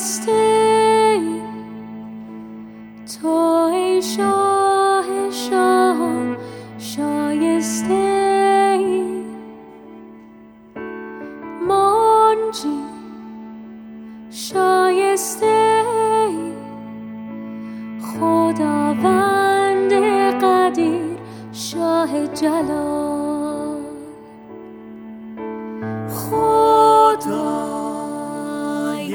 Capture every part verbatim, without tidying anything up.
شایسته تو ای شاه شاهان شایسته منجی شایسته خداوند قدیر شاه جلال خدای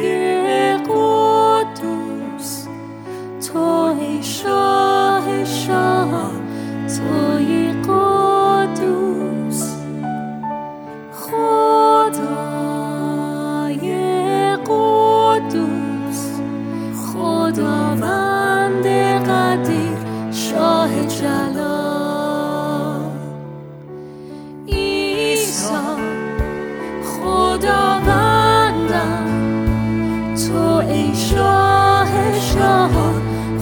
قدوس تو ای شاه شاهان توی قدوس خدای قدوس خداوند قدیر شاه جلال عیسی خداوندم تو ای شاه شاهان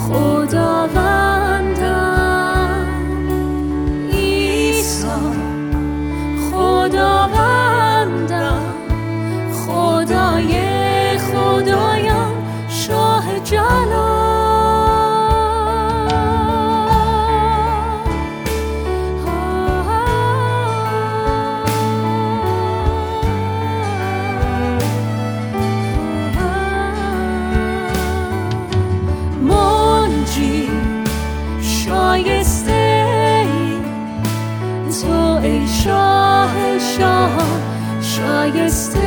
خداوندم عیسی خداوندم خدای خدایان شاه جلال منجی شایسته تو ای شاه شاهان شایسته